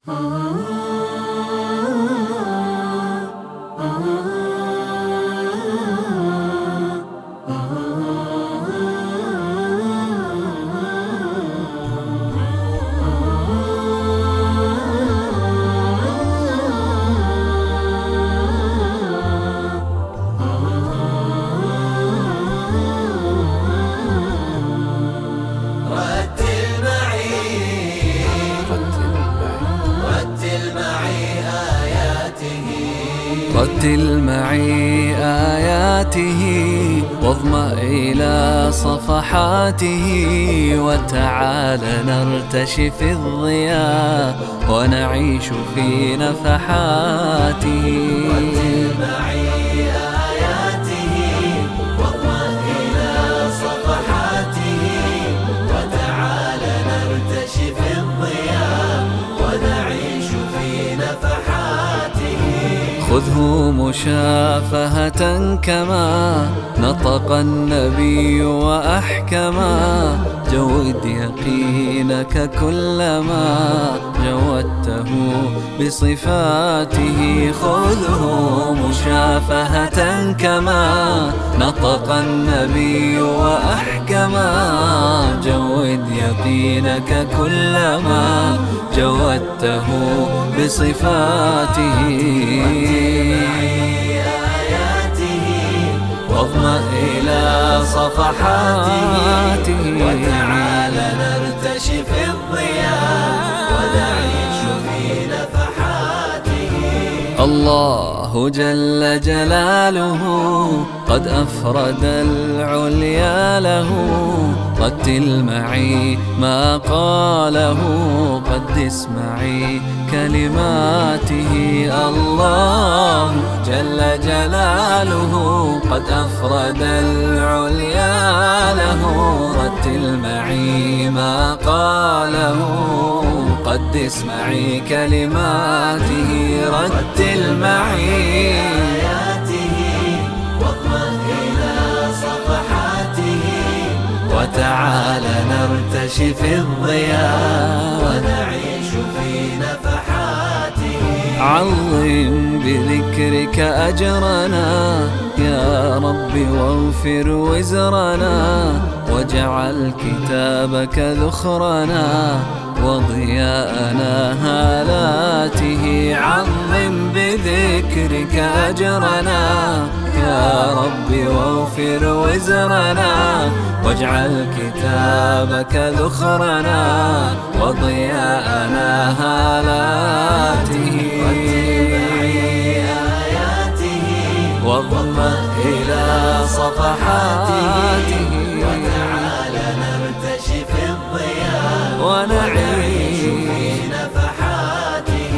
رتل معي آياته واظمأ إلى صفحاته، وتعال نرتشي في الضياء ونعيش في نفحاته. رتل معي آياته واظمأ إلى صفحاته، وتعال نرتشي في الضياء ونعيش في نفحاته. خذه مشافهة كما نطق النبي وأحكما، جود يقينك كلما جودته بصفاته. خذه مشافهة كما نطق النبي وأحكما، جود يقينك كلما جودته بصفاته. واظمأ إلى صفحاته، وتعال نرتشي في الضياء ونعيش في نفحاته. الله جل جلاله قد أفرد العليا له، رتل معي ما قاله قدس معي كلماته. الله جل جلاله قد أفرد العليا له، رتل معي ما قاله قدس معي كلماته. رتل معي آياته واظمأ إلى صفحاته، وتعال نرتشي في الضياء ونعيش في نفحاته. عظم بذكرك أجرنا يا رب واغفر وزرنا، واجعل كتابك ذخرنا وضياءنا هالاته. عظم بذكرك أجرنا يا رب واغفر وزرنا، واجعل كتابك ذخرنا وضياءنا هالاته. واظمأ إلى صفحاته، وتعال نرتشي في الضياء ونعيش في نفحاته.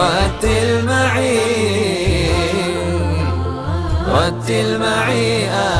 رتل معي